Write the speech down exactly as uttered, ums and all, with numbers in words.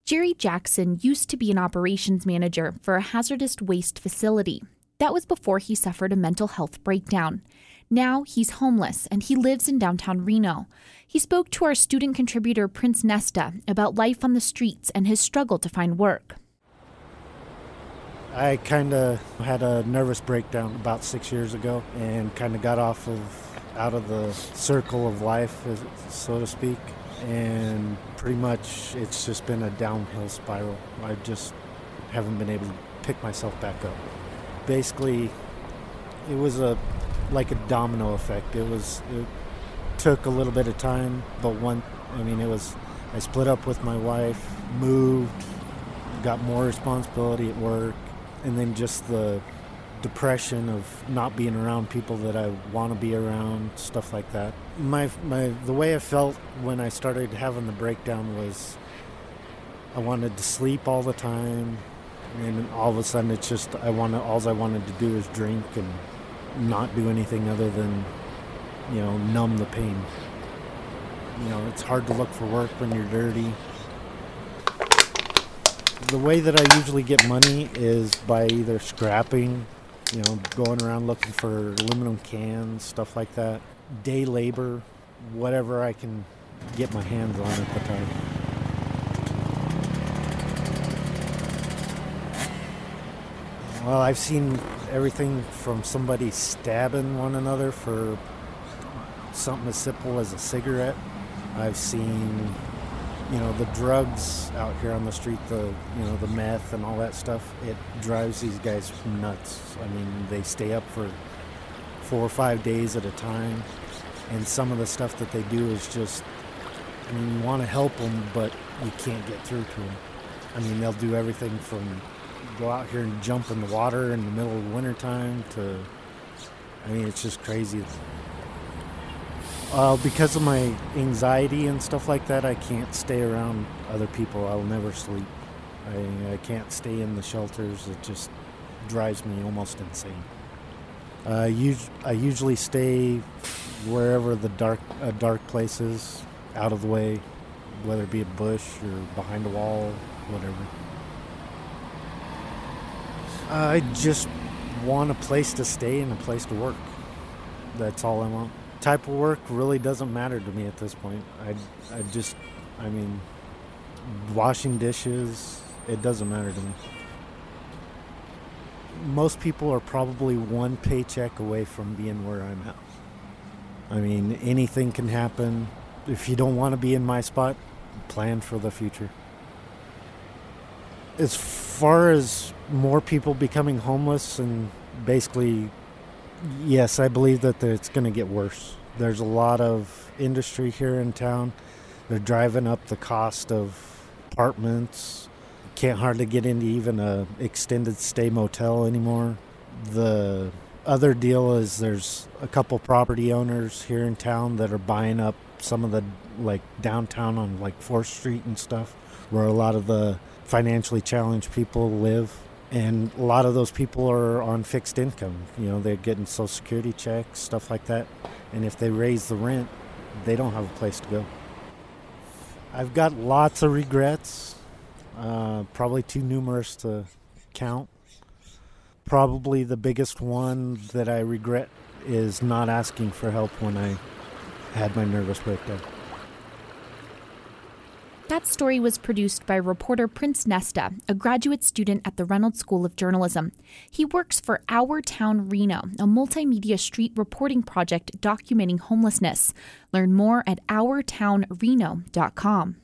Jerry Jackson used to be an operations manager for a hazardous waste facility. That was before he suffered a mental health breakdown. Now he's homeless and he lives in downtown Reno. He spoke to our student contributor Prince Nesta about life on the streets and his struggle to find work. I kind of had a nervous breakdown about six years ago and kind of got off of, out of the circle of life, so to speak. And pretty much it's just been a downhill spiral. I just haven't been able to pick myself back up. Basically, it was a like a domino effect. It was it took a little bit of time, but one, I mean, it was, I split up with my wife, moved, got more responsibility at work, and then just the depression of not being around people that I want to be around, stuff like that. My my the way I felt when I started having the breakdown was I wanted to sleep all the time, and all of a sudden it's just I wanted all I wanted to do is drink and not do anything other than, you know, numb the pain. You know, it's hard to look for work when you're dirty. The way that I usually get money is by either scrapping, you know, going around looking for aluminum cans, stuff like that. Day labor, whatever I can get my hands on at the time. Well, I've seen everything from somebody stabbing one another for something as simple as a cigarette. I've seen, you know, the drugs out here on the street, the, you know, the meth and all that stuff. It drives these guys nuts. I mean, they stay up for four or five days at a time, and some of the stuff that they do is just, I mean, you want to help them, but you can't get through to them. I mean, they'll do everything from go out here and jump in the water in the middle of wintertime to, I mean, it's just crazy. Uh, because of my anxiety and stuff like that, I can't stay around other people. I'll never sleep. I, I can't stay in the shelters. It just drives me almost insane. Uh, us- I usually stay wherever the dark uh, dark place is, out of the way, whether it be a bush or behind a wall, whatever. I just want a place to stay and a place to work. That's all I want. Type of work really doesn't matter to me at this point. I, I just, I mean, washing dishes, it doesn't matter to me. Most people are probably one paycheck away from being where I'm at. I mean, anything can happen. If you don't want to be in my spot, plan for the future. As far as more people becoming homeless, and basically, yes, I believe that it's going to get worse. There's a lot of industry here in town. They're driving up the cost of apartments. Can't hardly get into even a extended stay motel anymore. The other deal is there's a couple property owners here in town that are buying up some of the, like, downtown on like fourth street and stuff, where a lot of the financially challenged people live. And a lot of those people are on fixed income. You know, they're getting Social Security checks, stuff like that. And if they raise the rent, they don't have a place to go. I've got lots of regrets, uh, probably too numerous to count. Probably the biggest one that I regret is not asking for help when I had my nervous breakdown. That story was produced by reporter Prince Nesta, a graduate student at the Reynolds School of Journalism. He works for Our Town Reno, a multimedia street reporting project documenting homelessness. Learn more at our town reno dot com.